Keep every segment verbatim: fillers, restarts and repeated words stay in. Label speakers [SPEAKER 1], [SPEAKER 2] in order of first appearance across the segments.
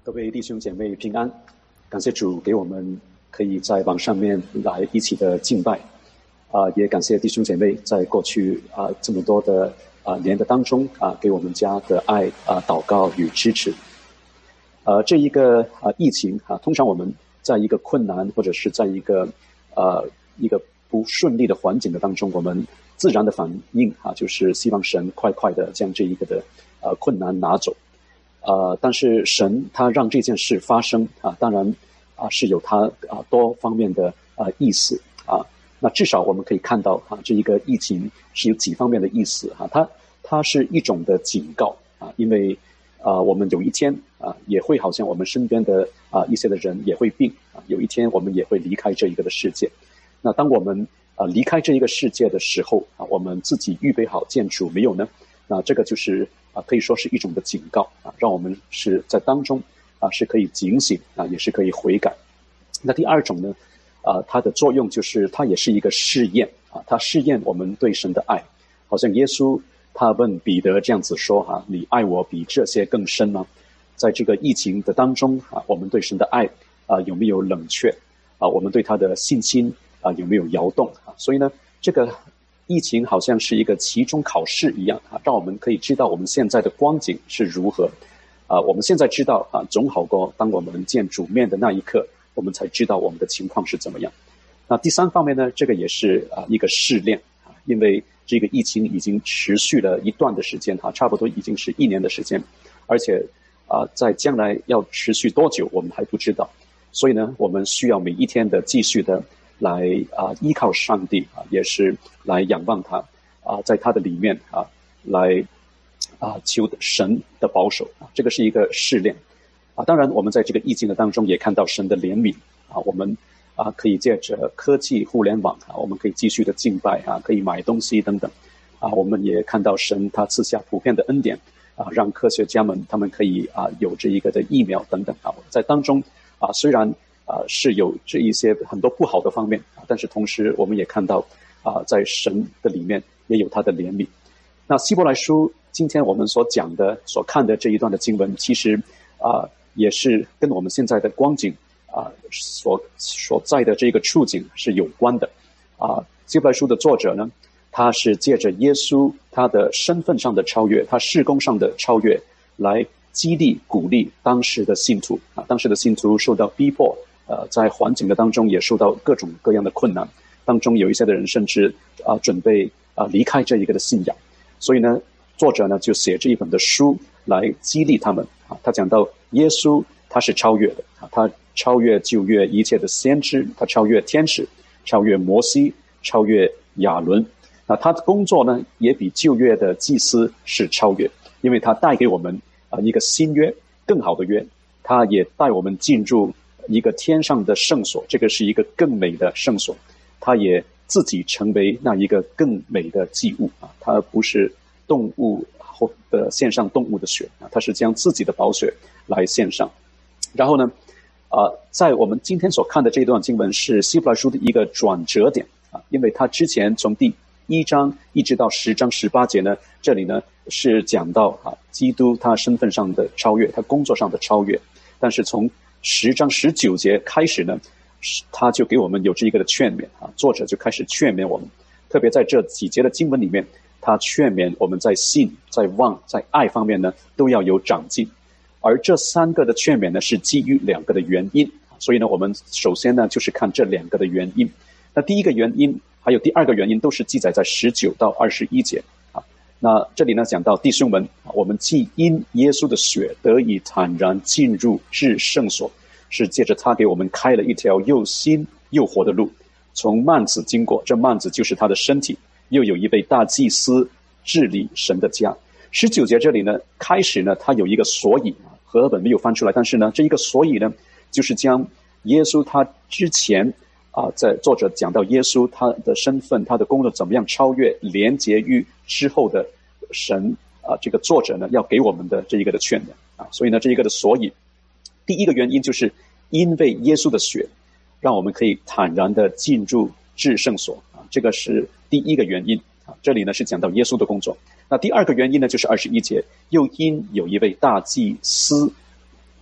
[SPEAKER 1] 各位弟兄姐妹平安，感谢主给我们可以在网上面来一起的敬拜，啊、呃，也感谢弟兄姐妹在过去啊、呃、这么多的啊、呃、年的当中啊、呃、给我们家的爱啊、呃、祷告与支持。呃，这一个啊、呃、疫情啊，通常我们在一个困难或者是在一个呃一个不顺利的环境的当中，我们自然的反应啊，就是希望神快快的将这一个的呃困难拿走。呃，但是神他让这件事发生啊，当然啊是有他啊多方面的啊意思啊。那至少我们可以看到啊，这一个疫情是有几方面的意思啊。它它是一种的警告啊，因为啊我们有一天啊也会好像我们身边的啊一些的人也会病啊，有一天我们也会离开这一个的世界。那当我们啊离开这一个世界的时候啊，我们自己预备好见主没有呢？那这个就是啊，可以说是一种的警告啊，让我们是在当中啊是可以警醒啊，也是可以悔改。那第二种呢，啊，它的作用就是它也是一个试验啊，它试验我们对神的爱。好像耶稣他问彼得这样子说哈、啊，你爱我比这些更深吗？在这个疫情的当中啊，我们对神的爱啊有没有冷却啊？我们对他的信心啊有没有摇动啊？所以呢，这个疫情好像是一个期中考试一样啊，让我们可以知道我们现在的光景是如何啊。我们现在知道啊，总好过当我们见主面的那一刻，我们才知道我们的情况是怎么样。那第三方面呢，这个也是啊一个试炼啊，因为这个疫情已经持续了一段的时间哈、啊，差不多已经是一年的时间，而且啊在将来要持续多久我们还不知道，所以呢，我们需要每一天的继续的来啊、呃、依靠上帝啊，也是来仰望他啊，在他的里面啊来啊求神的保守啊，这个是一个试炼啊。当然，我们在这个疫情的当中也看到神的怜悯啊，我们啊可以借着科技、互联网啊，我们可以继续的敬拜啊，可以买东西等等啊。我们也看到神他赐下普遍的恩典啊，让科学家们他们可以啊有这一个的疫苗等等啊，在当中啊虽然啊、呃，是有这一些很多不好的方面啊，但是同时我们也看到啊、呃，在神的里面也有他的怜悯。那希伯来书今天我们所讲的、所看的这一段的经文，其实啊、呃，也是跟我们现在的光景啊、呃、所所在的这个处境是有关的啊、呃。希伯来书的作者呢，他是借着耶稣他的身份上的超越，他事工上的超越，来激励鼓励当时的信徒啊，当时的信徒受到逼迫。呃，在环境的当中也受到各种各样的困难，当中有一些的人甚至啊、呃、准备啊、呃、离开这一个的信仰，所以呢，作者呢就写这一本的书来激励他们啊。他讲到耶稣他是超越的啊，他超越旧约一切的先知，他超越天使，超越摩西，超越亚伦。那他的工作呢也比旧约的祭司是超越，因为他带给我们啊、呃、一个新约，更好的约，他也带我们进入一个天上的圣所，这个是一个更美的圣所，他也自己成为那一个更美的祭物啊！他不是动物的献上动物的血啊，他是将自己的宝血来献上。然后呢，啊、呃，在我们今天所看的这段经文是希伯来书的一个转折点啊，因为他之前从第一章一直到十章十八节呢，这里呢是讲到啊，基督他身份上的超越，他工作上的超越，但是从十章十九节开始呢，他就给我们有这一个的劝勉啊，作者就开始劝勉我们，特别在这几节的经文里面，他劝勉我们在信、在望、在爱方面呢都要有长进，而这三个的劝勉呢是基于两个的原因，所以呢，我们首先呢就是看这两个的原因。那第一个原因还有第二个原因都是记载在十九到二十一节啊。那这里呢讲到弟兄们，我们既因耶稣的血得以坦然进入至圣所，是借着他给我们开了一条又新又活的路，从幔子经过，这幔子就是他的身体，又有一位大祭司治理神的家。十九节这里呢，开始呢，他有一个所以啊，和合本没有翻出来，但是呢，这一个所以呢，就是将耶稣他之前啊，在作者讲到耶稣他的身份、他的工作怎么样超越，连结于之后的神啊，这个作者呢要给我们的这一个的劝勉啊，所以呢，这一个的所以，第一个原因就是因为耶稣的血，让我们可以坦然的进入至圣所啊，这个是第一个原因啊。这里呢是讲到耶稣的工作。那第二个原因呢，就是二十一节，又因有一位大祭司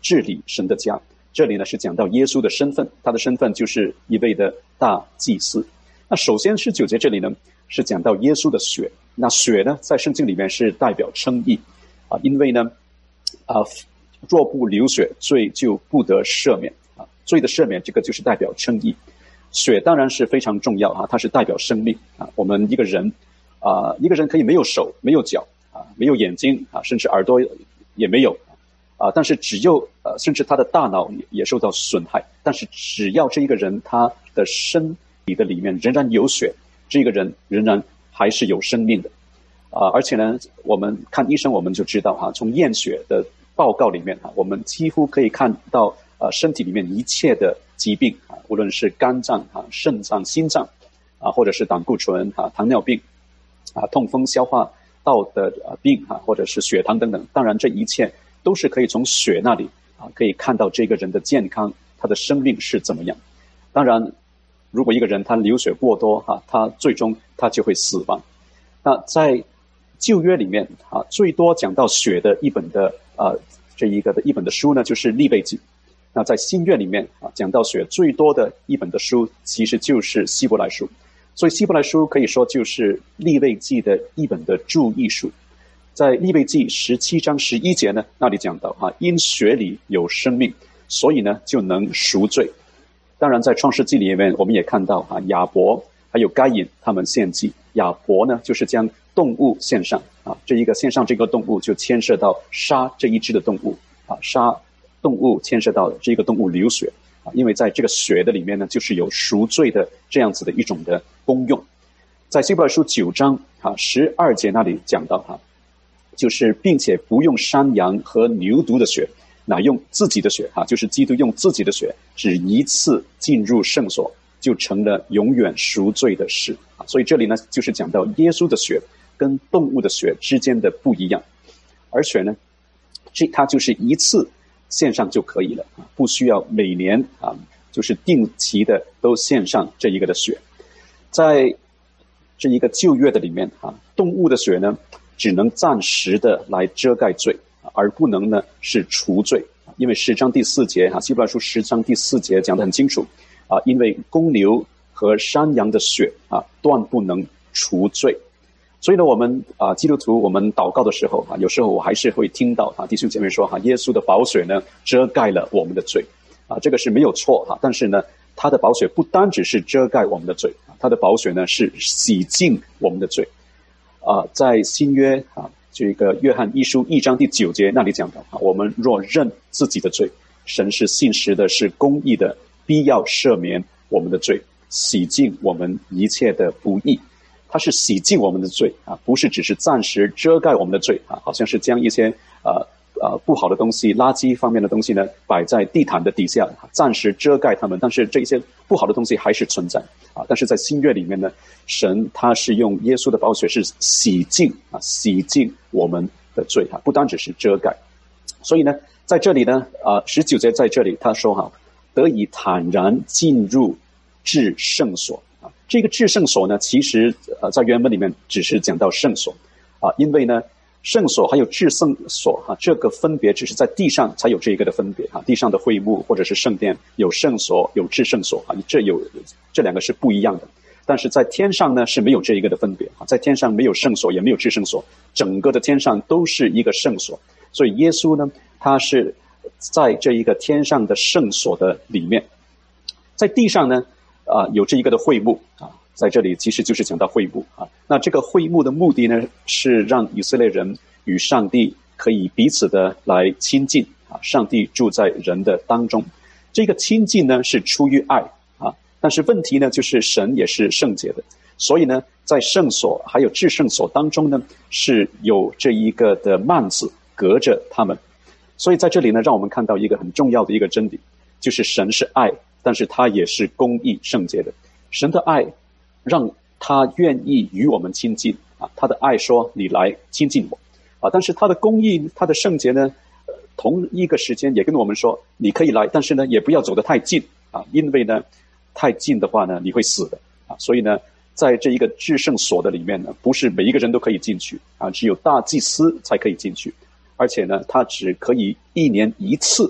[SPEAKER 1] 治理神的家。这里呢是讲到耶稣的身份，他的身份就是一位的大祭司。那首先十九节这里呢是讲到耶稣的血，那血呢在圣经里面是代表称义啊，因为呢啊若不流血，罪就不得赦免啊，罪的赦免这个就是代表称义。血当然是非常重要啊，它是代表生命啊。我们一个人啊，一个人可以没有手、没有脚啊，没有眼睛啊，甚至耳朵也没有啊，但是只有呃，甚至他的大脑也受到损害，但是只要这一个人他的身体的里面仍然有血，这个人仍然还是有生命的啊。而且呢，我们看医生我们就知道哈、啊，从验血的报告里面啊，我们几乎可以看到呃身体里面一切的疾病啊，无论是肝脏啊、肾脏、心脏啊，或者是胆固醇啊、糖尿病啊、痛风、消化道的呃病啊，或者是血糖等等。当然，这一切都是可以从血那里啊，可以看到这个人的健康，他的生命是怎么样。当然，如果一个人他流血过多啊，他最终他就会死亡。那在旧约里面啊，最多讲到血的一本的呃这一个的一本的书呢，就是利未记。那在新约里面啊，讲到血最多的一本的书，其实就是希伯来书。所以希伯来书可以说就是利未记的一本的注意书。在利未记十七章十一节呢，那里讲到啊，因血里有生命，所以呢就能赎罪。当然，在创世纪里面，我们也看到啊，亚伯还有该隐他们献祭。亚伯呢，就是将动物献上啊，这一个献上这个动物就牵涉到杀这一只的动物啊，杀动物牵涉到这个动物流血啊，因为在这个血的里面呢，就是有赎罪的这样子的一种的功用。在希伯来书九章啊十二节那里讲到哈、啊，就是并且不用山羊和牛犊的血，乃用自己的血哈、啊，就是基督用自己的血，只一次进入圣所，就成了永远赎罪的事啊。所以这里呢，就是讲到耶稣的血跟动物的血之间的不一样，而且呢，这它就是一次献上就可以了啊，不需要每年啊，就是定期的都献上这一个的血。在这一个旧约的里面啊，动物的血呢，只能暂时的来遮盖罪，而不能呢是除罪。因为十章第四节啊，希伯来书十章第四节讲得很清楚啊，因为公牛和山羊的血啊，断不能除罪。所以呢，我们啊基督徒，我们祷告的时候啊，有时候我还是会听到啊弟兄姐妹说哈、啊，耶稣的宝血呢遮盖了我们的罪啊，这个是没有错哈、啊。但是呢，他的宝血不单只是遮盖我们的罪，他的宝血呢是洗净我们的罪啊。在新约啊这个约翰一书一章第九节那里讲到啊，我们若认自己的罪，神是信实的，是公义的，必要赦免我们的罪，洗净我们一切的不义。它是洗净我们的罪啊，不是只是暂时遮盖我们的罪啊，好像是将一些呃呃不好的东西、垃圾方面的东西呢摆在地毯的底下，暂时遮盖它们，但是这些不好的东西还是存在啊。但是在新约里面呢，神他是用耶稣的宝血是洗净啊，洗净我们的罪啊，不单只是遮盖。所以呢，在这里呢，啊十九节在这里他说哈，得以坦然进入至圣所。这个至圣所呢，其实呃在原文里面只是讲到圣所啊，因为呢圣所还有至圣所哈、啊，这个分别只是在地上才有这一个的分别啊，地上的会幕或者是圣殿有圣所有至圣所啊，这有这两个是不一样的。但是在天上呢是没有这一个的分别啊，在天上没有圣所也没有至圣所，整个的天上都是一个圣所。所以耶稣呢，他是在这一个天上的圣所的里面，在地上呢。啊，有这一个的会幕啊，在这里其实就是讲到会幕啊。那这个会幕的目的呢，是让以色列人与上帝可以彼此的来亲近啊。上帝住在人的当中，这个亲近呢是出于爱啊。但是问题呢，就是神也是圣洁的，所以呢，在圣所还有至圣所当中呢，是有这一个的幔子隔着他们。所以在这里呢，让我们看到一个很重要的一个真理，就是神是爱。但是他也是公义圣洁的，神的爱让他愿意与我们亲近啊，他的爱说你来亲近我啊，但是他的公义他的圣洁呢、呃、同一个时间也跟我们说你可以来，但是呢也不要走得太近啊，因为呢太近的话呢你会死的啊。所以呢在这一个至圣所的里面呢，不是每一个人都可以进去啊，只有大祭司才可以进去，而且呢他只可以一年一次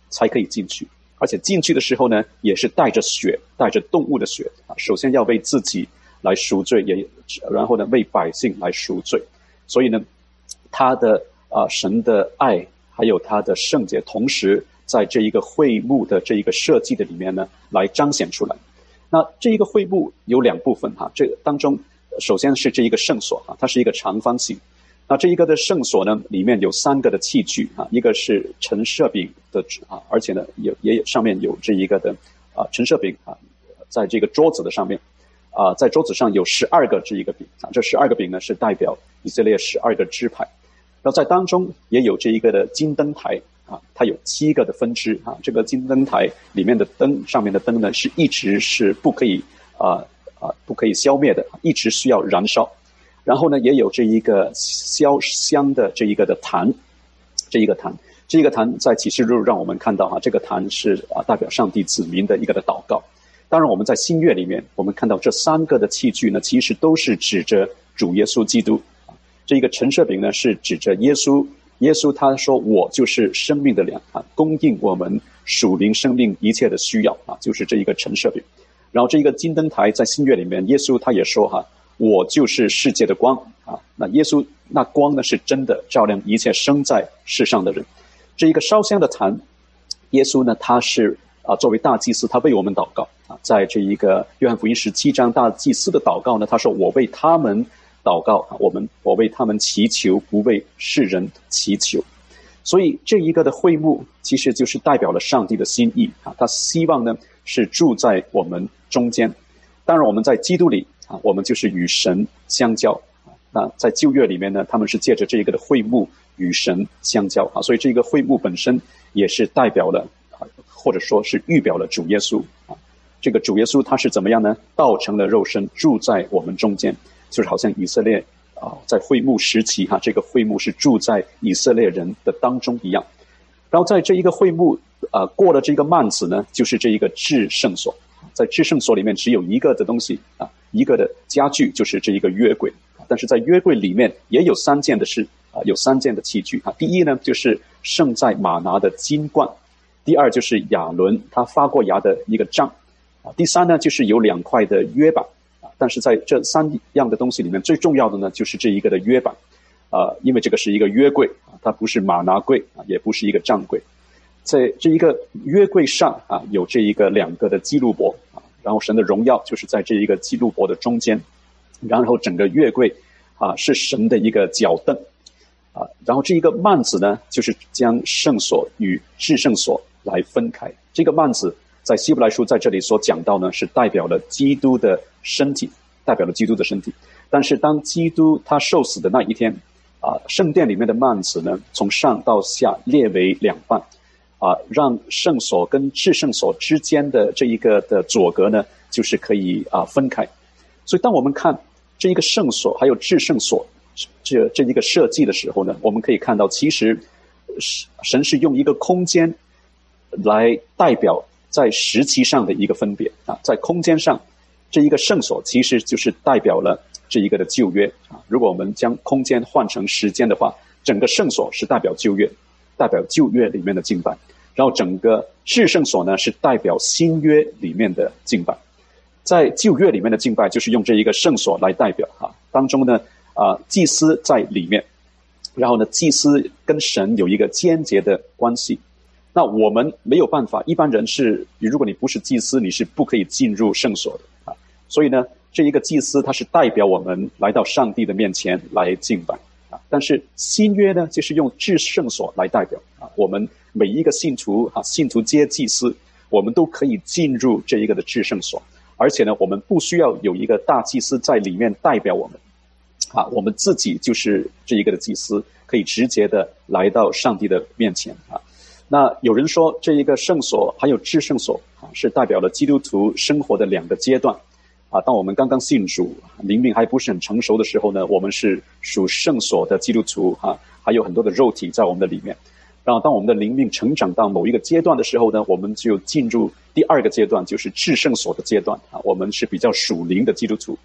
[SPEAKER 1] 才可以进去。而且进去的时候呢，也是带着血，带着动物的血啊。首先要为自己来赎罪，也然后呢为百姓来赎罪。所以呢，他的啊、呃、神的爱还有他的圣洁，同时在这一个会幕的这一个设计的里面呢，来彰显出来。那这一个会幕有两部分哈，这个当中首先是这一个圣所啊，它是一个长方形。那这一个的圣所呢，里面有三个的器具啊，一个是陈设饼的啊，而且呢有也有上面有这一个的啊陈设饼啊，在这个桌子的上面啊，在桌子上有十二个这一个饼啊，这十二个饼呢是代表以色列十二个支派，然后在当中也有这一个的金灯台啊，它有七个的分支啊，这个金灯台里面的灯上面的灯呢是一直是不可以啊啊不可以消灭的，一直需要燃烧。然后呢，也有这一个烧香的这一个的坛，这一个坛，这一个坛在启示录让我们看到哈、啊，这个坛是啊代表上帝子民的一个的祷告。当然，我们在新约里面，我们看到这三个的器具呢，其实都是指着主耶稣基督。这一个陈设饼呢，是指着耶稣，耶稣他说：“我就是生命的粮啊，供应我们属灵生命一切的需要啊，就是这一个陈设饼。”然后这一个金灯台在新约里面，耶稣他也说哈、啊。我就是世界的光啊！那耶稣那光呢是真的照亮一切生在世上的人。这一个烧香的坛，耶稣呢他是啊作为大祭司，他为我们祷告啊。在这一个约翰福音十七章，大祭司的祷告呢，他说：“我为他们祷告啊，我们我为他们祈求，不为世人祈求。”所以这一个的会幕其实就是代表了上帝的心意啊，他希望呢是住在我们中间。当然，我们在基督里。啊，我们就是与神相交啊。那在旧约里面呢，他们是借着这一个的会幕与神相交啊，所以这个会幕本身也是代表了啊，或者说是预表了主耶稣啊。这个主耶稣他是怎么样呢？道成了肉身，住在我们中间，就是好像以色列啊，在会幕时期哈、啊，这个会幕是住在以色列人的当中一样。然后在这一个会幕啊，过了这个幔子呢，就是这一个至圣所。在至圣所里面只有一个的东西啊，一个的家具，就是这一个约柜。但是在约柜里面也有三件的事啊，有三件的器具啊。第一呢，就是盛在玛拿的金罐；第二就是亚伦他发过芽的一个杖啊；第三呢，就是有两块的约板啊。但是在这三样的东西里面，最重要的呢，就是这一个的约板啊，因为这个是一个约柜啊，它不是玛拿柜啊，也不是一个杖柜。在这一个约柜上啊，有这一个两个的基路伯啊，然后神的荣耀就是在这一个基路伯的中间，然后整个约柜啊是神的一个脚凳啊，然后这一个幔子呢，就是将圣所与至圣所来分开。这个幔子在希伯来书在这里所讲到呢，是代表了基督的身体，代表了基督的身体。但是当基督他受死的那一天啊，圣殿里面的幔子呢，从上到下裂为两半。啊，让圣所跟至圣所之间的这一个的阻隔呢，就是可以啊分开。所以当我们看这一个圣所还有至圣所这这一个设计的时候呢，我们可以看到，其实神是用一个空间来代表在时期上的一个分别啊，在空间上，这一个圣所其实就是代表了这一个的旧约啊。如果我们将空间换成时间的话，整个圣所是代表旧约。代表旧约里面的敬拜，然后整个至圣所呢是代表新约里面的敬拜。在旧约里面的敬拜就是用这一个圣所来代表哈，当中呢啊、呃、祭司在里面，然后呢祭司跟神有一个间接的关系。那我们没有办法，一般人是如果你不是祭司，你是不可以进入圣所的啊。所以呢，这一个祭司他是代表我们来到上帝的面前来敬拜。啊，但是新约呢，就是用至圣所来代表啊，我们每一个信徒啊，信徒皆祭司，我们都可以进入这一个的至圣所，而且呢，我们不需要有一个大祭司在里面代表我们，啊，我们自己就是这一个的祭司，可以直接的来到上帝的面前啊。那有人说，这一个圣所还有至圣所啊，是代表了基督徒生活的两个阶段。啊，当我们刚刚信主，灵命还不是很成熟的时候呢，我们是属圣所的基督徒哈、啊，还有很多的肉体在我们的里面。然后当我们的灵命成长到某一个阶段的时候呢，我们就进入第二个阶段，就是至圣所的阶段啊，我们是比较属灵的基督徒。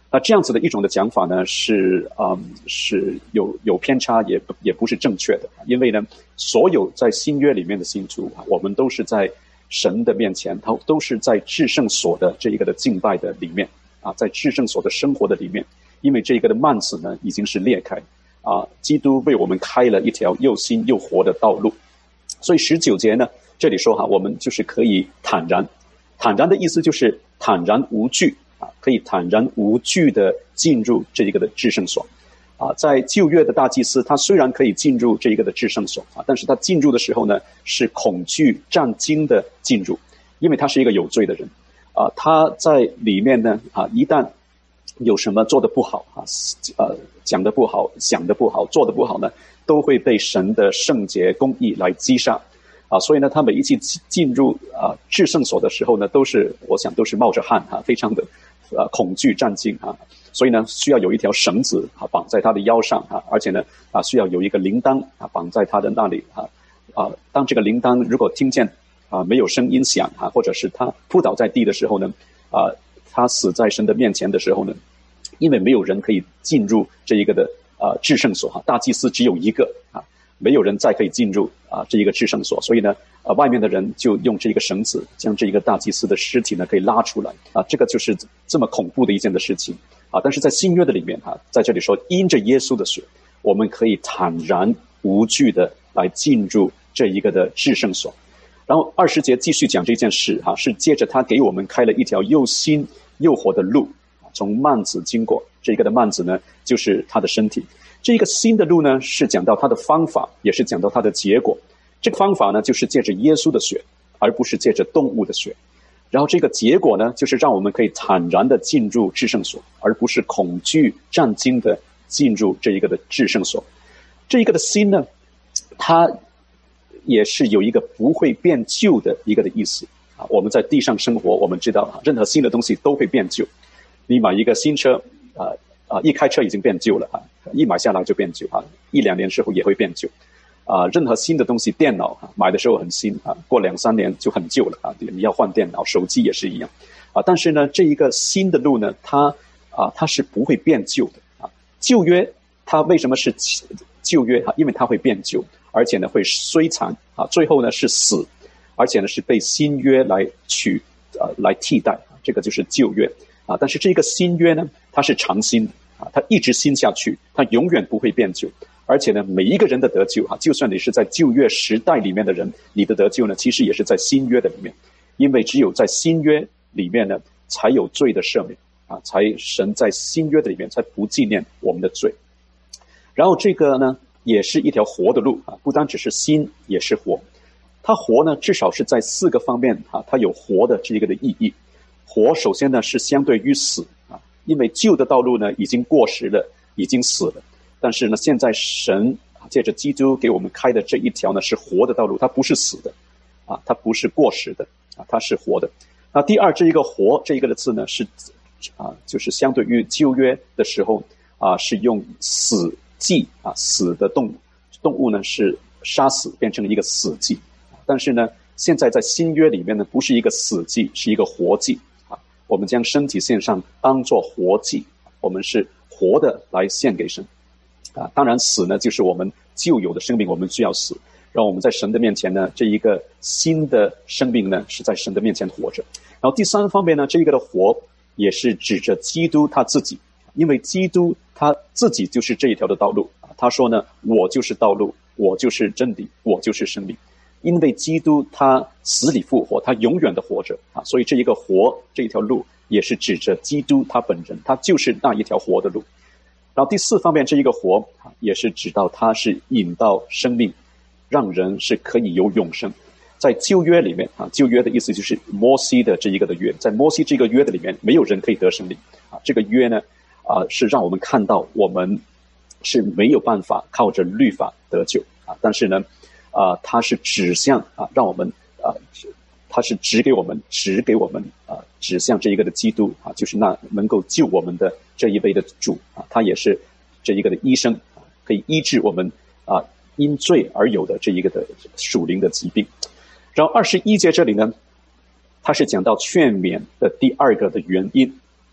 [SPEAKER 1] 那这样子的一种的讲法呢，是嗯是有有偏差，也也不是正确的。因为呢，所有在新约里面的信徒，我们都是在神的面前，他都是在至圣所的这一个的敬拜的里面啊，在至圣所的生活的里面。因为这一个的幔子呢，已经是裂开啊，基督为我们开了一条又新又活的道路。所以十九节呢，这里说哈，我们就是可以坦然，坦然的意思就是坦然无惧啊，可以坦然无惧的进入这一个的至圣所啊。在旧约的大祭司，他虽然可以进入这一个的至圣所啊，但是他进入的时候呢，是恐惧战惊的进入，因为他是一个有罪的人啊，他在里面呢啊，一旦有什么做得不好啊，呃，讲得不好，想得不好，做得不好呢，都会被神的圣洁公义来击杀啊。所以呢，他每一次进入啊至圣所的时候呢，都是我想都是冒着汗啊，非常的呃恐惧战惊啊。所以呢，需要有一条绳子啊绑在他的腰上啊，而且呢啊需要有一个铃铛啊绑在他的那里啊啊。当这个铃铛如果听见啊没有声音响啊，或者是他扑倒在地的时候呢啊。他死在神的面前的时候呢，因为没有人可以进入这一个的呃至圣所哈，大祭司只有一个啊，没有人再可以进入啊这一个至圣所，所以呢，呃外面的人就用这一个绳子将这一个大祭司的尸体呢可以拉出来啊，这个就是这么恐怖的一件的事情啊。但是在新约的里面哈，在这里说因着耶稣的血，我们可以坦然无惧的来进入这一个的至圣所。然后二十节继续讲这件事哈，是借着他给我们开了一条又新又活的路，从幔子经过。这一个的幔子呢，就是他的身体。这一个新的路呢，是讲到他的方法，也是讲到他的结果。这个方法呢，就是借着耶稣的血，而不是借着动物的血。然后这个结果呢，就是让我们可以坦然的进入至圣所，而不是恐惧战惊的进入这一个的至圣所。这一个的新呢，它也是有一个不会变旧的一个的意思啊。我们在地上生活，我们知道啊，任何新的东西都会变旧。你买一个新车啊啊，一开车已经变旧了啊，一买下来就变旧啊，一两年之后也会变旧啊。任何新的东西，电脑啊，买的时候很新啊，过两三年就很旧了啊，你要换电脑，手机也是一样啊。但是呢，这一个新的路呢，它啊它是不会变旧的啊。旧约它为什么是旧约啊？因为它会变旧。而且呢会衰残啊，最后呢是死，而且呢是被新约来取呃来替代，这个就是旧约啊。但是这个新约呢，它是长新啊，它一直新下去，它永远不会变旧。而且呢，每一个人的得救啊，就算你是在旧约时代里面的人，你的得救呢，其实也是在新约的里面，因为只有在新约里面呢，才有罪的赦免啊，才神在新约的里面才不纪念我们的罪。然后这个呢，也是一条活的路啊，不单只是新，也是活。它活呢，至少是在四个方面啊，它有活的这个的意义。活首先呢是相对于死啊，因为旧的道路呢已经过时了，已经死了。但是呢，现在神借着基督给我们开的这一条呢是活的道路，它不是死的啊，它不是过时的啊，它是活的。那第二，这一个活这一个的字呢是啊，就是相对于旧约的时候啊，是用死祭啊，死的动物动物呢是杀死变成了一个死祭，但是呢，现在在新约里面呢，不是一个死祭，是一个活祭啊。我们将身体献上，当作活祭，我们是活的来献给神啊。当然，死呢就是我们旧有的生命，我们需要死，让我们在神的面前呢，这一个新的生命呢是在神的面前活着。然后第三方面呢，这一个的活也是指着基督他自己，因为基督他自己就是这一条的道路啊。他说呢，我就是道路，我就是真理，我就是生命。因为基督他死里复活，他永远的活着啊，所以这一个活这一条路也是指着基督他本人，他就是那一条活的路。然后第四方面，这一个活也是指到他是引到生命，让人是可以有永生。在旧约里面啊，旧约的意思就是摩西的这一个的约，在摩西这个约的里面，没有人可以得生命啊。这个约呢啊，是让我们看到我们是没有办法靠着律法得救啊，但是呢啊，它是指向啊，让我们啊，它是指给我们指给我们啊，指向这一个的基督啊，就是那能够救我们的这一位的主啊，他也是这一个的医生啊，可以医治我们啊因罪而有的这一个的属灵的疾病。然后二十一节这里呢，它是讲到劝勉的第二个的原因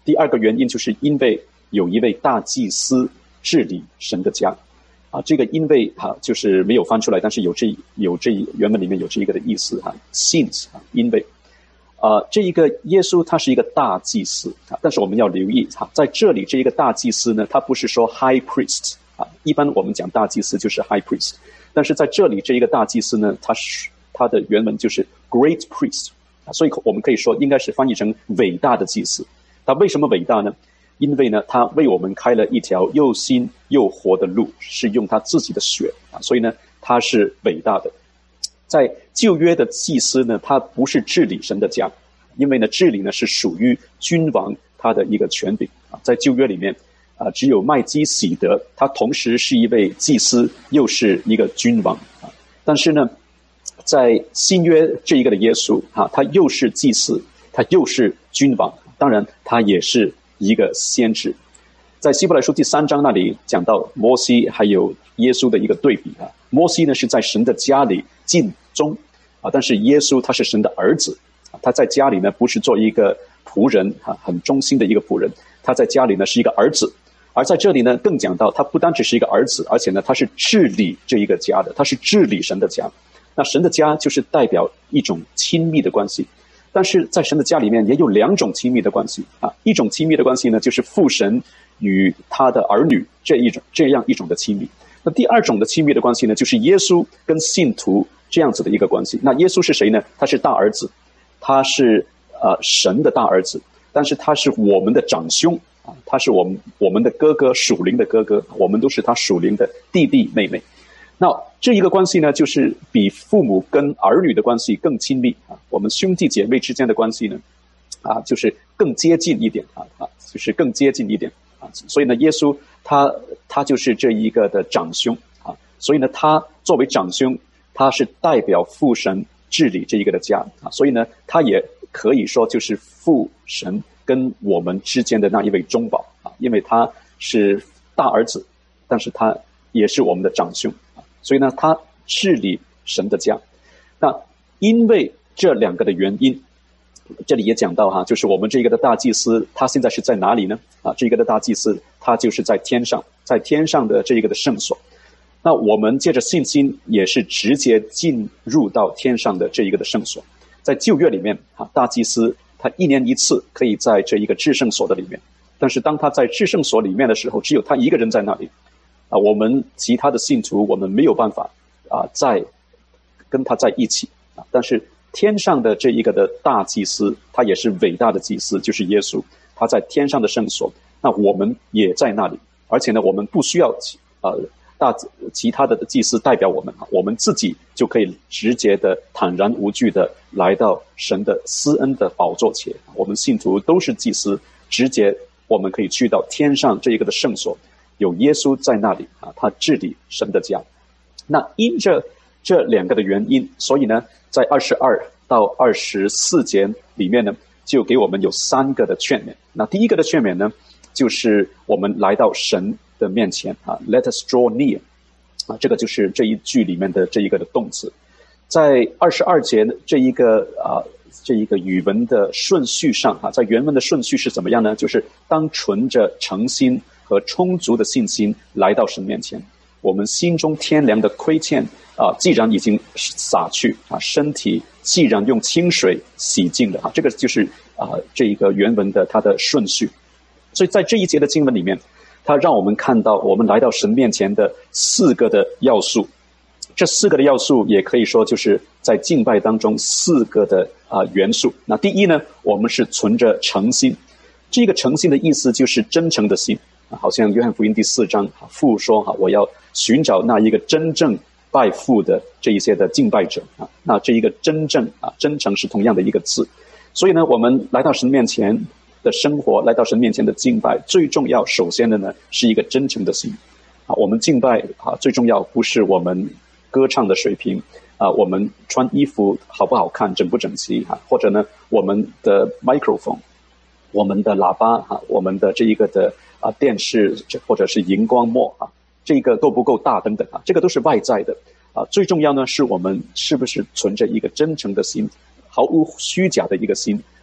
[SPEAKER 1] 第二个原因就是因为有一位大祭司治理神的家。啊，这个因为哈、啊、就是没有翻出来，但是有这有这原本里面有这一个的意思哈 ，since 啊，因为啊这一个耶稣他是一个大祭司啊，但是我们要留意哈、啊，在这里这一个大祭司呢，他不是说 high priest 啊，一般我们讲大祭司就是 high priest， 但是在这里这一个大祭司呢，他是他的原文就是 great priest 啊，所以我们可以说应该是翻译成伟大的祭司。他为什么伟大呢？因为呢，他为我们开了一条又新又活的路，是用他自己的血啊，所以呢，他是伟大的。在旧约的祭司呢，他不是治理神的家，因为呢，治理呢是属于君王他的一个权柄啊。在旧约里面啊，只有麦基洗德，他同时是一位祭司，又是一个君王啊。但是呢，在新约这一个的耶稣啊，他又是祭司，他又是君王，当然他也是一个先知。在希伯来书第三章那里讲到摩西还有耶稣的一个对比啊，摩西呢是在神的家里尽忠啊，但是耶稣他是神的儿子啊，他在家里呢不是做一个仆人啊，很忠心的一个仆人，他在家里呢是一个儿子。而在这里呢更讲到他不单只是一个儿子，而且呢他是治理这一个家的，他是治理神的家。那神的家就是代表一种亲密的关系，但是在神的家里面也有两种亲密的关系啊，一种亲密的关系呢，就是父神与他的儿女这一种这样一种的亲密。那第二种的亲密的关系呢，就是耶稣跟信徒这样子的一个关系。那耶稣是谁呢？他是大儿子，他是呃神的大儿子，但是他是我们的长兄啊，他是我们我们的哥哥，属灵的哥哥，我们都是他属灵的弟弟妹妹。那这一个关系呢，就是比父母跟儿女的关系更亲密啊，我们兄弟姐妹之间的关系呢，啊，就是更接近一点啊啊，就是更接近一点啊。所以呢，耶稣他他就是这一个的长兄啊，所以呢，他作为长兄，他是代表父神治理这一个的家啊，所以呢，他也可以说就是父神跟我们之间的那一位中保啊，因为他是大儿子，但是他也是我们的长兄。所以呢，他治理神的家。那因为这两个的原因，这里也讲到哈，就是我们这个的大祭司，他现在是在哪里呢？啊，这个的大祭司，他就是在天上，在天上的这一个的圣所。那我们借着信心，也是直接进入到天上的这一个的圣所。在旧约里面啊，大祭司他一年一次可以在这一个至圣所的里面，但是当他在至圣所里面的时候，只有他一个人在那里。啊，我们其他的信徒，我们没有办法啊，再跟他在一起啊。但是天上的这一个的大祭司，他也是伟大的祭司，就是耶稣，他在天上的圣所，那我们也在那里。而且呢，我们不需要呃大其他的祭司代表我们，我们自己就可以直接的坦然无惧的来到神的施恩的宝座前。我们信徒都是祭司，直接我们可以去到天上这一个的圣所。有耶稣在那里啊，他治理神的家。那因着这两个的原因，所以呢，在二十二到二十四节里面呢，就给我们有三个的劝勉。那第一个的劝勉呢，就是我们来到神的面前啊 ，Let us draw near 啊，这个就是这一句里面的这一个的动词。在二十二节这一个啊这一个语文的顺序上啊，在原文的顺序是怎么样呢？就是当存着诚心和充足的信心来到神面前，我们心中天良的亏欠啊，既然已经洒去啊，身体既然用清水洗净了啊，这个就是啊这一个原文的它的顺序。所以在这一节的经文里面，它让我们看到我们来到神面前的四个的要素。这四个的要素也可以说就是在敬拜当中四个的啊、呃、元素。那第一呢，我们是存着诚心，这个诚心的意思就是真诚的心。好像约翰福音第四章父说哈，我要寻找那一个真正拜父的这一些的敬拜者啊，那这一个真正啊真诚是同样的一个字。所以呢，我们来到神面前的生活，来到神面前的敬拜，最重要首先的呢是一个真诚的心啊。我们敬拜啊，最重要不是我们歌唱的水平啊，我们穿衣服好不好看，整不整齐啊，或者呢我们的 microphone， 我们的喇叭啊，我们的这一个的啊电视或者是荧光幕啊，这个够不够大等等啊，这个都是外在的啊。最重要呢是我们是不是存着一个真诚的心，毫无虚假的一个心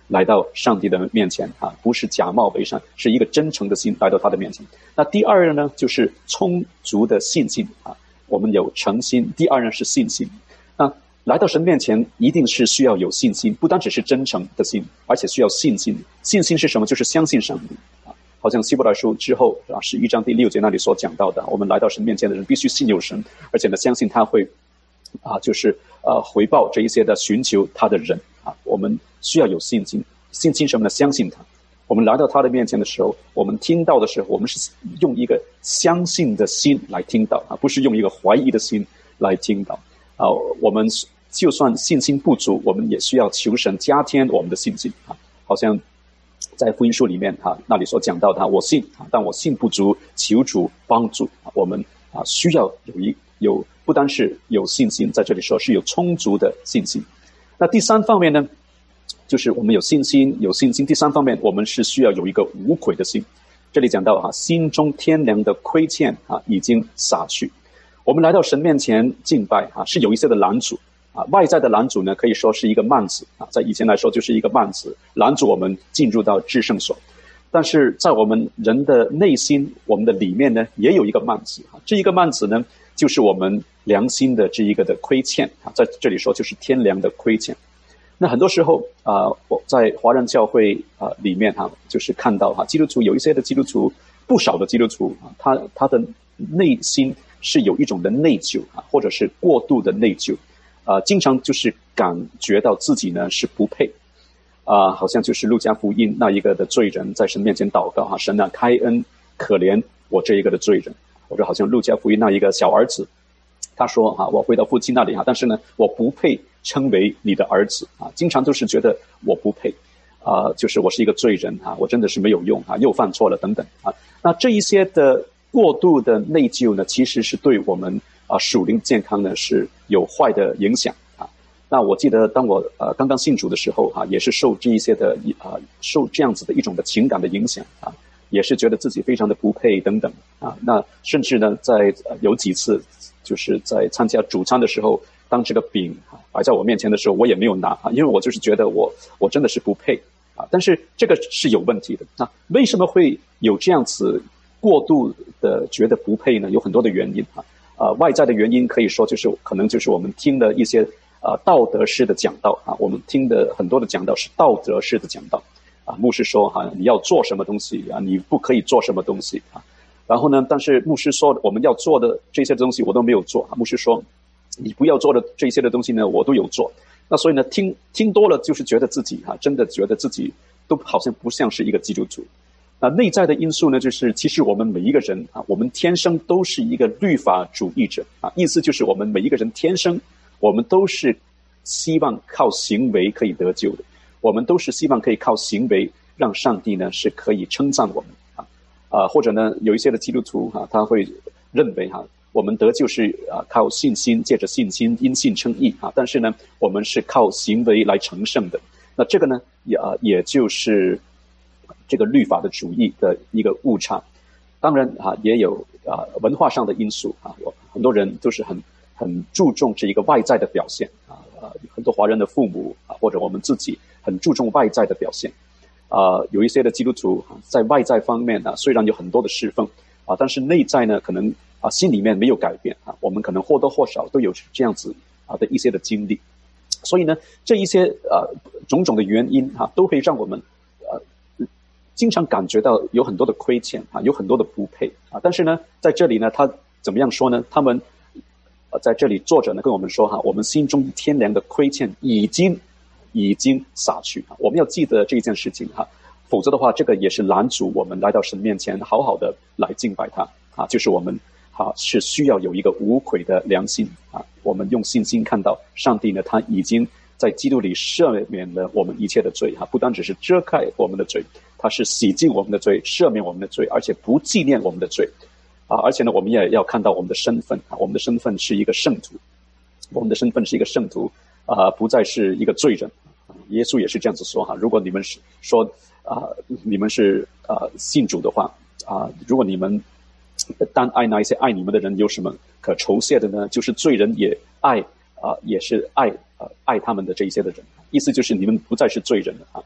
[SPEAKER 1] 来到上帝的面前啊，不是假冒为善，是一个真诚的心来到他的面前。那第二呢，就是充足的信心啊，我们有诚心。第二呢是信心。那来到神面前一定是需要有信心，不单只是真诚的心，而且需要信心。信心是什么？就是相信上帝啊。好像希伯来书之后啊，十一章第六节那里所讲到的，我们来到神面前的人必须信有神，而且呢相信他会啊，就是呃回报这一些的寻求他的人啊。我们需要有信心，信心什么呢？相信他。我们来到他的面前的时候，我们听到的时候，我们是用一个相信的心来听到啊，不是用一个怀疑的心来听到啊。我们就算信心不足，我们也需要求神加添我们的信心啊。好像在福音书里面哈，那里所讲到的，我信，但我信不足，求主帮助。我们啊需要有一有不单是有信心，在这里说是有充足的信心。那第三方面呢，就是我们有信心，有信心。第三方面，我们是需要有一个无愧的心。这里讲到哈，心中天良的亏欠啊，已经洒去。我们来到神面前敬拜啊，是有一些的拦阻。啊，外在的拦阻呢，可以说是一个幔子啊，在以前来说就是一个幔子，拦阻我们进入到至圣所。但是在我们人的内心，我们的里面呢，也有一个幔子啊。这一个幔子呢，就是我们良心的这一个的亏欠啊，在这里说就是天良的亏欠。那很多时候啊、呃，我在华人教会啊、呃、里面哈、啊，就是看到哈、啊，基督徒有一些的基督徒，不少的基督徒啊，他他的内心是有一种的内疚啊，或者是过度的内疚。啊、呃，经常就是感觉到自己呢是不配，啊、呃，好像就是路加福音那一个的罪人在神面前祷告哈，神啊开恩可怜我这一个的罪人，或者好像路加福音那一个小儿子，他说哈，我回到父亲那里哈，但是呢我不配称为你的儿子啊，经常都是觉得我不配啊、呃，就是我是一个罪人啊，我真的是没有用啊，又犯错了等等啊，那这一些的过度的内疚呢，其实是对我们。啊，属灵健康呢是有坏的影响啊。那我记得当我呃刚刚信主的时候啊，也是受这一些的啊，受这样子的一种的情感的影响啊，也是觉得自己非常的不配等等啊。那甚至呢，在、呃、有几次就是在参加主餐的时候，当这个饼啊摆在我面前的时候，我也没有拿啊，因为我就是觉得我我真的是不配啊。但是这个是有问题的。那为什么会有这样子过度的觉得不配呢？有很多的原因啊。呃，外在的原因可以说就是可能就是我们听了一些呃道德式的讲道啊，我们听的很多的讲道是道德式的讲道啊，牧师说哈、啊、你要做什么东西啊，你不可以做什么东西啊，然后呢，但是牧师说我们要做的这些东西我都没有做啊，牧师说你不要做的这些的东西呢我都有做，那所以呢听听多了就是觉得自己啊真的觉得自己都好像不像是一个基督徒。那内在的因素呢，就是其实我们每一个人啊，我们天生都是一个律法主义者啊，意思就是我们每一个人天生，我们都是希望靠行为可以得救的，我们都是希望可以靠行为让上帝呢是可以称赞我们啊啊，或者呢有一些的基督徒啊，他会认为哈、啊，我们得救是啊靠信心，借着信心因信称义啊，但是呢我们是靠行为来成圣的，那这个呢也啊也就是。这个律法的主义的一个误差，当然啊，也有啊文化上的因素啊。我很多人都是很很注重这一个外在的表现啊，呃，很多华人的父母啊，或者我们自己很注重外在的表现啊。有一些的基督徒啊，在外在方面呢，虽然有很多的侍奉啊，但是内在呢，可能啊心里面没有改变啊。我们可能或多或少都有这样子啊的一些的经历，所以呢，这一些啊种种的原因啊，都会让我们。经常感觉到有很多的亏欠啊，有很多的不配啊，但是呢，在这里呢，他怎么样说呢？他们呃在这里作者呢跟我们说哈，我们心中天良的亏欠已经已经洒去啊，我们要记得这一件事情哈，否则的话，这个也是拦阻我们来到神面前好好的来敬拜他啊，就是我们啊是需要有一个无愧的良心啊，我们用信心看到上帝呢，他已经在基督里赦免了我们一切的罪哈，不单只是遮盖我们的罪。他是洗净我们的罪，赦免我们的罪，而且不纪念我们的罪，啊！而且呢，我们也要看到我们的身份啊，我们的身份是一个圣徒，我们的身份是一个圣徒啊，不再是一个罪人。耶稣也是这样子说哈，如果你们是说啊，你们是啊信主的话啊，如果你们单爱那一些爱你们的人，有什么可酬谢的呢？就是罪人也爱啊，也是爱啊爱他们的这一些的人，意思就是你们不再是罪人了啊。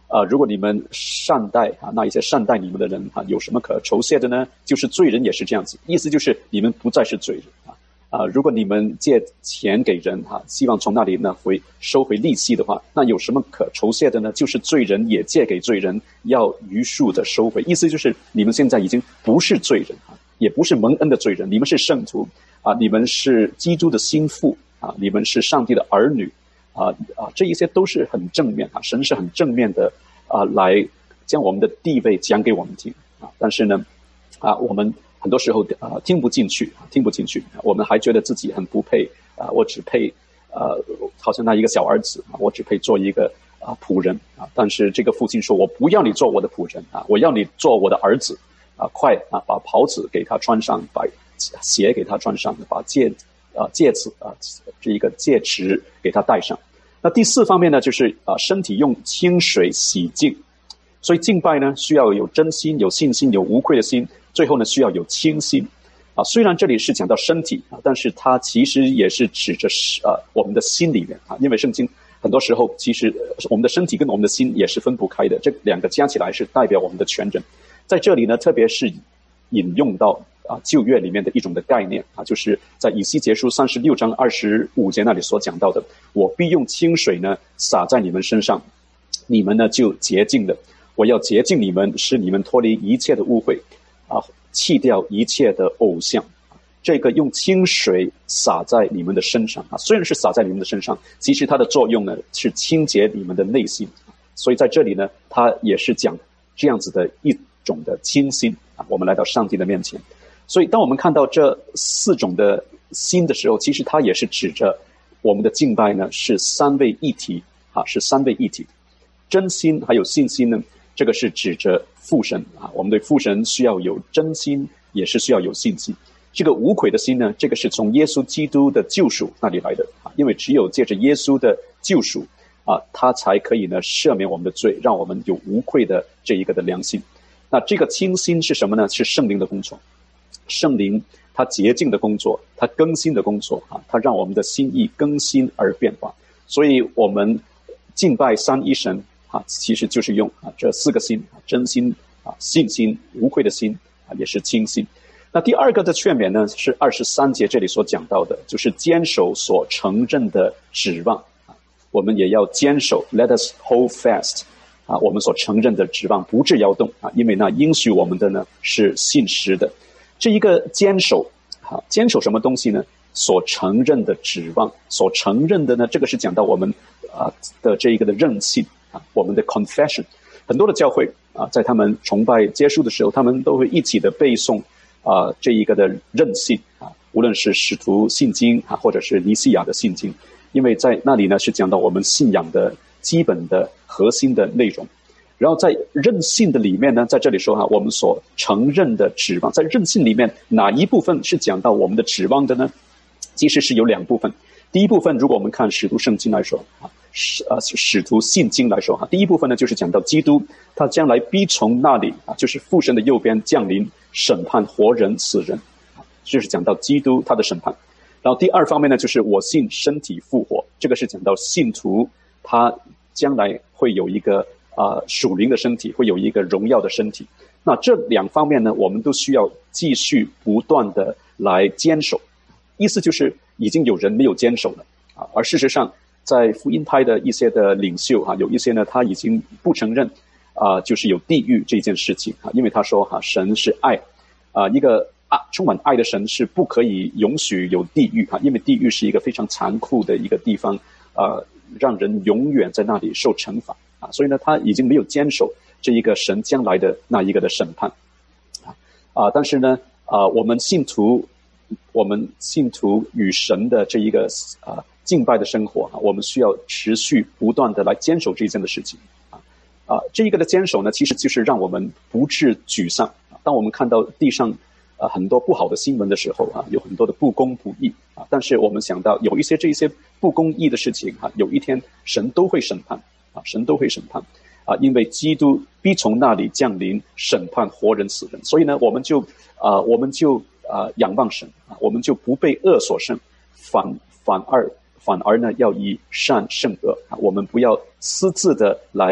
[SPEAKER 1] 啊、呃，如果你们善待啊那一些善待你们的人啊，有什么可酬谢的呢？就是罪人也是这样子，意思就是你们不再是罪人啊。啊、呃，如果你们借钱给人哈、啊，希望从那里呢回收回利息的话，那有什么可酬谢的呢？就是罪人也借给罪人，要余数的收回。意思就是你们现在已经不是罪人啊，也不是蒙恩的罪人，你们是圣徒啊，你们是基督的心腹啊，你们是上帝的儿女啊啊，这一些都是很正面啊，神是很正面的啊，来将我们的地位讲给我们听啊。但是呢，啊，我们很多时候啊、呃、听不进去，听不进去，我们还觉得自己很不配啊、呃，我只配呃，好像那一个小儿子啊，我只配做一个啊、呃、仆人啊。但是这个父亲说，我不要你做我的仆人啊，我要你做我的儿子啊，快啊，把袍子给他穿上，把鞋给他穿上，把戒啊戒指啊这一个戒指给他戴上。那第四方面呢，就是啊、呃、身体用清水洗净。所以敬拜呢，需要有真心、有信心、有无愧的心，最后呢，需要有清心。啊，虽然这里是讲到身体啊，但是它其实也是指着呃我们的心里面啊，因为圣经很多时候其实我们的身体跟我们的心也是分不开的，这两个加起来是代表我们的全人。在这里呢，特别是引用到啊旧约里面的一种的概念啊，就是在以西结书三十六章二十五节那里所讲到的，我必用清水呢洒在你们身上，你们呢就洁净了。我要洁净你们，使你们脱离一切的污秽，啊，弃掉一切的偶像。这个用清水洒在你们的身上啊，虽然是洒在你们的身上，其实它的作用呢是清洁你们的内心。所以在这里呢，它也是讲这样子的一种的清心啊。我们来到上帝的面前，所以当我们看到这四种的心的时候，其实它也是指着我们的敬拜呢是三位一体啊，是三位一体。真心还有信心呢，这个是指着父神啊，我们对父神需要有真心，也是需要有信心。这个无愧的心呢，这个是从耶稣基督的救赎那里来的啊，因为只有借着耶稣的救赎啊，他才可以呢赦免我们的罪，让我们有无愧的这一个的良心。那这个清心是什么呢？是圣灵的工作，圣灵他洁净的工作，他更新的工作啊，他让我们的心意更新而变化。所以我们敬拜三一神啊，其实就是用啊这四个心：真心啊、信心、无愧的心啊，也是清心。那第二个的劝勉呢，是二十三节这里所讲到的，就是坚守所承认的指望啊，我们也要坚守 ，Let us hold fast 啊，我们所承认的指望不致摇动啊，因为那应许我们的呢是信实的。这一个坚守啊，坚守什么东西呢？所承认的指望，所承认的呢，这个是讲到我们啊的这一个的认信啊，我们的 confession。很多的教会啊，在他们崇拜结束的时候，他们都会一起的背诵啊这一个的认信啊，无论是使徒信经啊，或者是尼西亚的信经，因为在那里呢是讲到我们信仰的基本的核心的内容。然后在认信的里面呢，在这里说哈，我们所承认的指望，在认信里面哪一部分是讲到我们的指望的呢？其实是有两部分。第一部分，如果我们看使徒圣经来说啊，使呃使徒信经来说哈，第一部分呢就是讲到基督他将来必从那里啊，就是父神的右边降临，审判活人死人啊，就是讲到基督他的审判。然后第二方面呢，就是我信身体复活，这个是讲到信徒他将来会有一个啊、呃、属灵的身体，会有一个荣耀的身体。那这两方面呢，我们都需要继续不断的来坚守。意思就是已经有人没有坚守了啊，而事实上在福音派的一些的领袖啊，有一些呢他已经不承认啊，就是有地狱这件事情啊，因为他说哈、啊，神是爱啊，一个啊充满爱的神是不可以允许有地狱啊，因为地狱是一个非常残酷的一个地方啊，让人永远在那里受惩罚啊，所以呢他已经没有坚守这一个神将来的那一个的审判啊啊，但是呢啊，我们信徒。我们信徒与神的这一个啊敬拜的生活啊，我们需要持续不断的来坚守这一件的事情啊啊，这一个的坚守呢，其实就是让我们不致沮丧啊。当我们看到地上啊很多不好的新闻的时候啊，有很多的不公不义啊，但是我们想到有一些这一些不公义的事情啊，有一天神都会审判啊，神都会审判啊，因为基督必从那里降临，审判活人死人，所以呢，我们就啊，我们就。啊，仰望神啊，我们就不被恶所胜，反反而反而呢，要以善胜恶啊。我们不要私自的来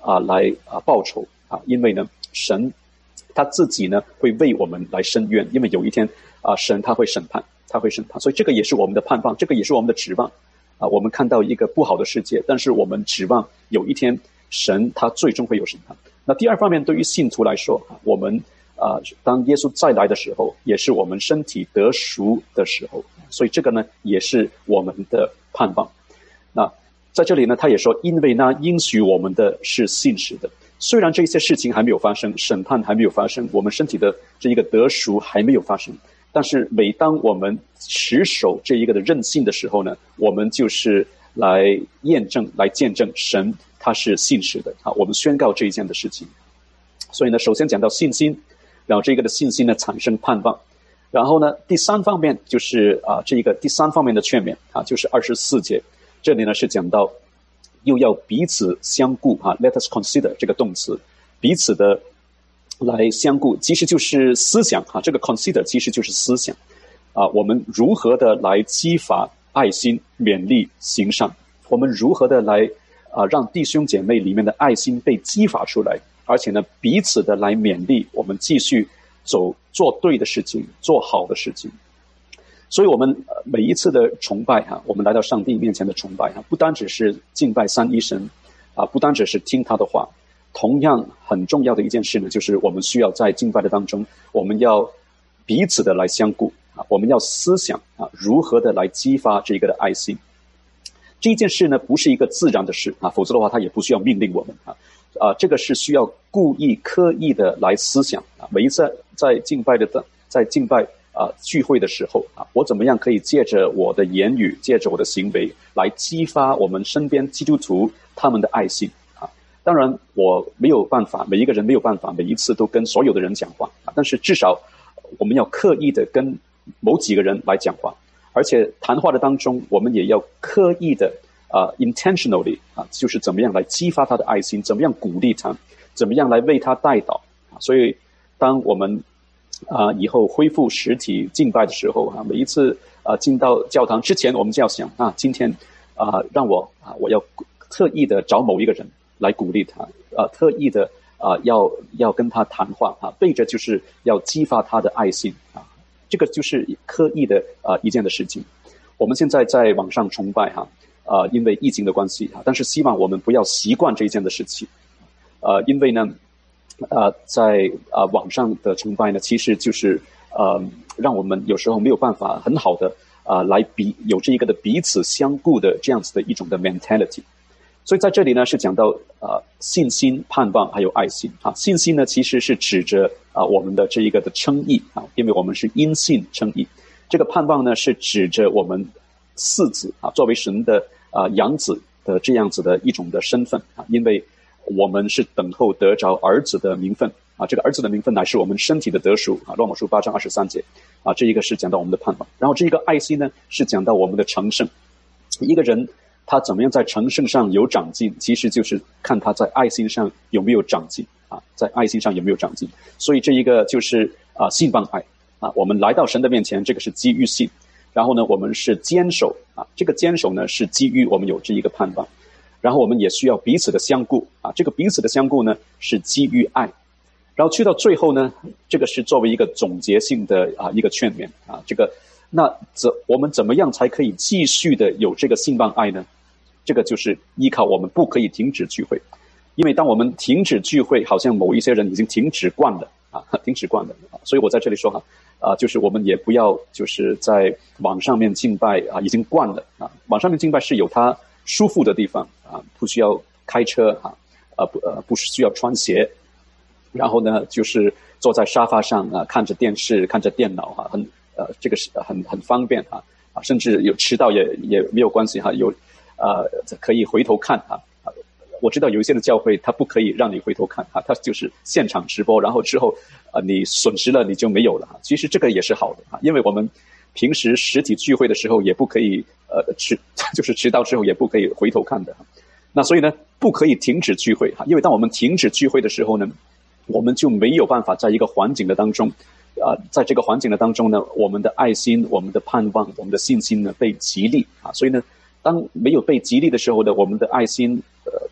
[SPEAKER 1] 啊来啊报仇啊，因为呢神他自己呢会为我们来伸冤，因为有一天啊神他会审判，他会审判，所以这个也是我们的盼望，这个也是我们的指望啊。我们看到一个不好的世界，但是我们指望有一天神他最终会有审判。那第二方面，对于信徒来说，我们啊、呃，当耶稣再来的时候，也是我们身体得赎的时候，所以这个呢，也是我们的盼望。那在这里呢，他也说，因为那应许我们的是信实的，虽然这些事情还没有发生，审判还没有发生，我们身体的这一个得赎还没有发生，但是每当我们持守这一个的韧性的时候呢，我们就是来验证、来见证神他是信实的啊，我们宣告这一件的事情。所以呢，首先讲到信心，然后这个的信心呢产生盼望，然后呢，第三方面就是啊，这一个第三方面的劝勉啊，就是二十四节，这里呢是讲到又要彼此相顾啊 ，let us consider 这个动词，彼此的来相顾，其实就是思想啊，这个 consider 其实就是思想啊，我们如何的来激发爱心、勉励、行善，我们如何的来啊，让弟兄姐妹里面的爱心被激发出来，而且呢，彼此的来勉励我们继续走做对的事情，做好的事情。所以我们每一次的崇拜哈、啊，我们来到上帝面前的崇拜哈、啊，不单只是敬拜三一神啊，不单只是听他的话，同样很重要的一件事呢，就是我们需要在敬拜的当中，我们要彼此的来相顾啊，我们要思想啊，如何的来激发这个的爱心。这一件事呢，不是一个自然的事啊，否则的话，他也不需要命令我们啊。啊，这个是需要故意、刻意的来思想啊。每一次在敬拜的在敬拜啊聚会的时候啊，我怎么样可以借着我的言语、借着我的行为来激发我们身边基督徒他们的爱心啊？当然，我没有办法，每一个人没有办法每一次都跟所有的人讲话啊，但是至少我们要刻意的跟某几个人来讲话。而且谈话的当中，我们也要刻意的啊、uh, ，intentionally 啊，就是怎么样来激发他的爱心，怎么样鼓励他，怎么样来为他代祷啊。所以，当我们啊、呃、以后恢复实体敬拜的时候啊，每一次啊、呃、进到教堂之前，我们就要想啊，今天啊、呃、让我啊我要特意的找某一个人来鼓励他啊，特意的啊、呃、要要跟他谈话啊，背着就是要激发他的爱心啊。这个就是刻意的啊、呃、一件的事情。我们现在在网上崇拜哈啊、呃，因为疫情的关系啊，但是希望我们不要习惯这一件的事情。呃，因为呢，呃，在啊、呃、网上的崇拜呢，其实就是呃让我们有时候没有办法很好的啊、呃、来彼有这一个的彼此相顾的这样子的一种的 mentality。所以在这里呢是讲到呃信心、盼望还有爱心啊。信心呢其实是指着啊我们的这一个的称义啊，因为我们是因信称义。这个盼望呢是指着我们嗣子啊，作为神的啊养子的这样子的一种的身份啊，因为我们是等候得着儿子的名分啊，这个儿子的名分乃是我们身体的得赎啊，罗马书八章二十三节啊，这一个是讲到我们的盼望。然后这一个爱心呢是讲到我们的成圣，一个人他怎么样在成圣上有长进，其实就是看他在爱心上有没有长进啊，在爱心上有没有长进。所以这一个就是啊信望爱啊，我们来到神的面前，这个是基于信。然后呢，我们是坚守啊，这个坚守呢是基于我们有这一个盼望。然后我们也需要彼此的相顾啊，这个彼此的相顾呢是基于爱。然后去到最后呢，这个是作为一个总结性的啊一个劝勉啊，这个那怎我们怎么样才可以继续的有这个信望爱呢？这个就是依靠我们不可以停止聚会，因为当我们停止聚会，好像某一些人已经停止惯了啊，停止惯了啊，所以我在这里说哈啊，就是我们也不要就是在网上面敬拜啊，已经惯了啊，网上面敬拜是有它舒服的地方啊，不需要开车啊，呃不呃不需要穿鞋，然后呢就是坐在沙发上啊，看着电视，看着电脑哈、啊，很呃这个是很很方便啊啊，甚至有迟到也也没有关系哈、啊，有呃可以回头看啊。我知道有一些的教会它不可以让你回头看啊，它就是现场直播，然后之后啊、呃、你损失了你就没有了。其实这个也是好的啊，因为我们平时实体聚会的时候也不可以呃迟，就是迟到之后也不可以回头看的。那所以呢，不可以停止聚会啊，因为当我们停止聚会的时候呢，我们就没有办法在一个环境的当中啊、呃，在这个环境的当中呢，我们的爱心、我们的盼望、我们的信心呢被激励啊，所以呢。当没有被激励的时候呢，我们的爱心呃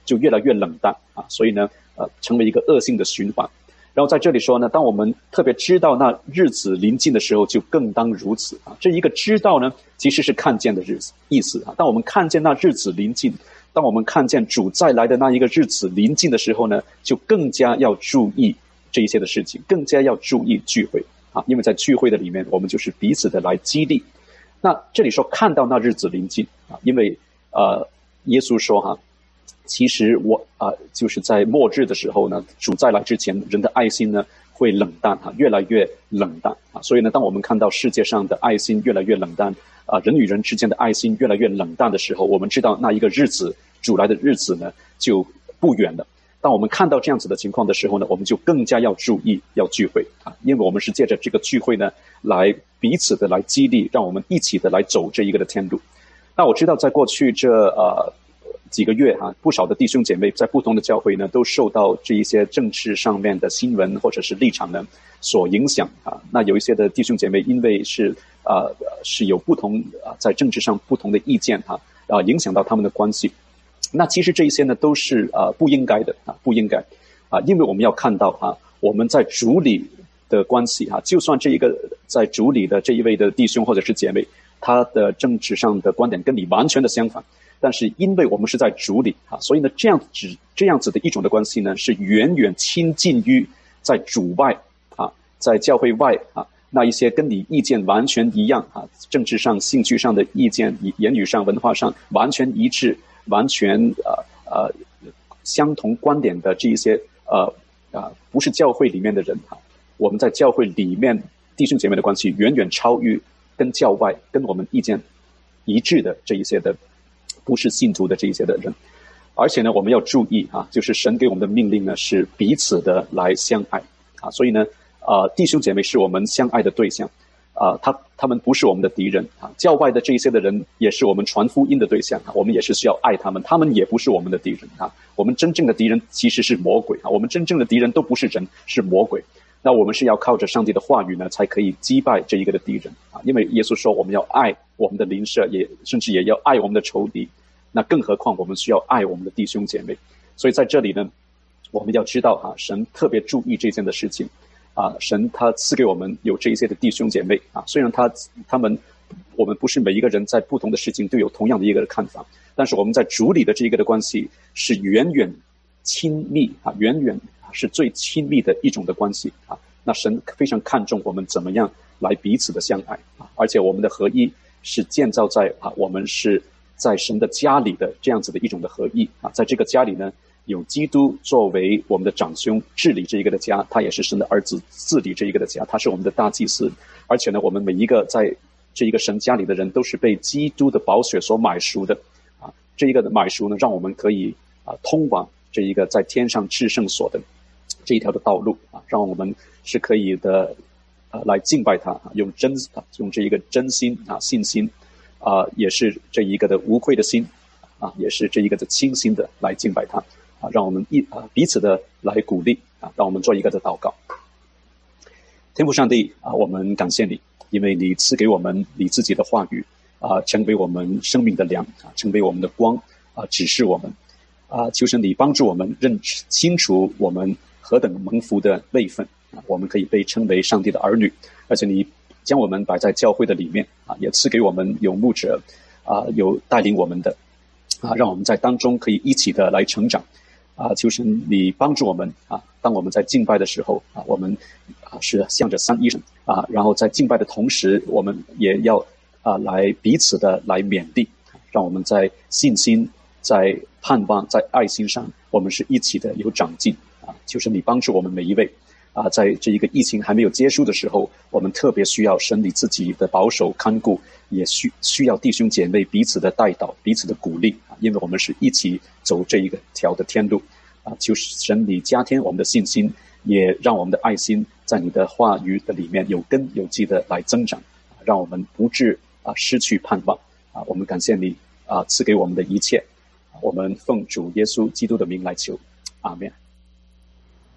[SPEAKER 1] 就越来越冷淡啊，所以呢，呃，成为一个恶性的循环。然后在这里说呢，当我们特别知道那日子临近的时候，就更当如此啊。这一个知道呢，其实是看见的日子意思啊。当我们看见那日子临近，当我们看见主再来的那一个日子临近的时候呢，就更加要注意这一些的事情，更加要注意聚会啊，因为在聚会的里面，我们就是彼此的来激励。那这里说看到那日子临近啊，因为呃，耶稣说哈。其实我啊、呃，就是在末日的时候呢，主再来之前，人的爱心呢会冷淡啊，越来越冷淡啊。所以呢，当我们看到世界上的爱心越来越冷淡啊、呃，人与人之间的爱心越来越冷淡的时候，我们知道那一个日子，主来的日子呢就不远了。当我们看到这样子的情况的时候呢，我们就更加要注意要聚会啊，因为我们是借着这个聚会呢，来彼此的来激励，让我们一起的来走这一个的天路。那我知道在过去这呃。几个月哈，不少的弟兄姐妹在不同的教会呢，都受到这一些政治上面的新闻或者是立场呢所影响啊。那有一些的弟兄姐妹因为是啊、呃、是有不同啊、呃、在政治上不同的意见哈啊、呃、影响到他们的关系。那其实这一些呢都是啊、呃、不应该的啊不应该啊，因为我们要看到哈、啊、我们在主里的关系哈、啊，就算这一个在主里的这一位的弟兄或者是姐妹，他的政治上的观点跟你完全的相反。但是因为我们是在主里啊，所以呢，这样子这样子的一种的关系呢，是远远亲近于在主外啊，在教会外啊，那一些跟你意见完全一样啊，政治上、兴趣上的意见、言语上、文化上完全一致、完全呃呃相同观点的这一些呃啊、呃，不是教会里面的人啊，我们在教会里面弟兄姐妹的关系远远超于跟教外跟我们意见一致的这一些的。不是信徒的这一些的人，而且呢，我们要注意啊，就是神给我们的命令呢是彼此的来相爱啊，所以呢，呃，弟兄姐妹是我们相爱的对象啊，他他们不是我们的敌人啊，教外的这一些的人也是我们传福音的对象啊，我们也是需要爱他们，他们也不是我们的敌人啊，我们真正的敌人其实是魔鬼啊，我们真正的敌人都不是人，是魔鬼。那我们是要靠着上帝的话语呢，才可以击败这一个的敌人啊！因为耶稣说我们要爱我们的邻舍，也甚至也要爱我们的仇敌。那更何况我们需要爱我们的弟兄姐妹。所以在这里呢，我们要知道哈、啊，神特别注意这件的事情啊！神他赐给我们有这一些的弟兄姐妹啊，虽然他他们我们不是每一个人在不同的事情都有同样的一个看法，但是我们在主里的这一个的关系是远远亲密啊，远远。是最亲密的一种的关系啊！那神非常看重我们怎么样来彼此的相爱啊！而且我们的合一是建造在啊，我们是在神的家里的这样子的一种的合一啊！在这个家里呢，有基督作为我们的长兄治理这一个的家，他也是神的儿子治理这一个的家，他是我们的大祭司。而且呢，我们每一个在这一个神家里的人都是被基督的宝血所买赎的啊！这一个的买赎呢，让我们可以啊通往这一个在天上至圣所的这一条的道路啊，让我们是可以的，呃，来敬拜他，用真啊，用这一个真心啊，信心啊，也是这一个的无愧的心啊，也是这一个的清心的来敬拜他啊，让我们一啊彼此的来鼓励啊，让我们做一个的祷告。天父上帝啊，我们感谢你，因为你赐给我们你自己的话语啊，成为我们生命的粮啊，成为我们的光啊，指示我们啊，求神你帮助我们认清楚我们何等蒙福的位分啊！我们可以被称为上帝的儿女，而且你将我们摆在教会的里面啊，也赐给我们有牧者啊，有带领我们的啊，让我们在当中可以一起的来成长啊！求神你帮助我们啊！当我们在敬拜的时候啊，我们啊是向着三一神啊，然后在敬拜的同时，我们也要啊来彼此的来勉励，让我们在信心、在盼望、在爱心上，我们是一起的有长进。啊，就是你帮助我们每一位啊，在这一个疫情还没有结束的时候，我们特别需要神你自己的保守看顾，也需需要弟兄姐妹彼此的带导，彼此的鼓励啊，因为我们是一起走这一个条的天路啊，就是神你加添我们的信心，也让我们的爱心在你的话语的里面有根有基的来增长，让我们不致啊失去盼望啊，我们感谢你啊赐给我们的一切，我们奉主耶稣基督的名来求，阿们。